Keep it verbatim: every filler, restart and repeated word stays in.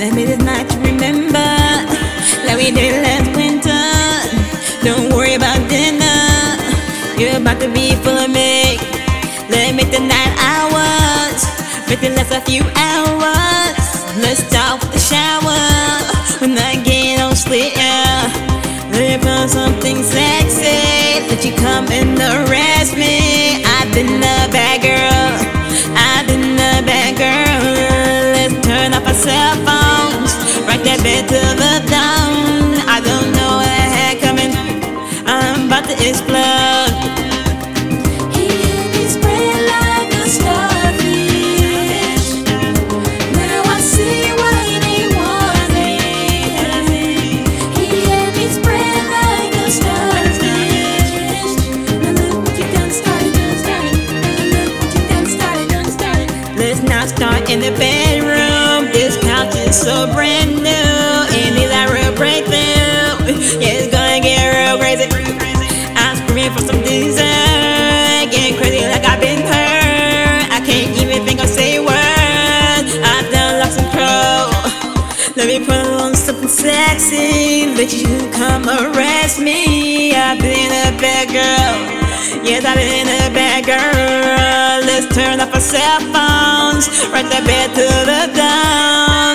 Let me this night to remember, like we did last winter. Don't worry about dinner, you're about to be full of me. Let's make the night ours, make it last a few hours. Let's start with the shower, when I get on sleep, yeah. Let me put something sexy, let you come and arrest me. I've been a bad girl, I've been a bad girl. Let's turn off our cell phones, rock that bed till the dawn. I don't know what I had coming, I'm about to explode. He hit me spread like a starfish. Now I see what he wanted. He hit me spread like a starfish. Now look what you done started, done started. Now look what you done started, done started. Let's not start in the bedroom, this couch is so brand new. It needs a real breakthrough, yeah, it's gonna get real crazy. I'm screaming for some dessert, getting crazy like I've been hurt. I can't even think or say words, I've done lost control. Let me put on something sexy, let you come arrest me. I've been a bad girl, yes, I've been a bad girl. Let's turn off our cell phones, rock that bed to the dawn.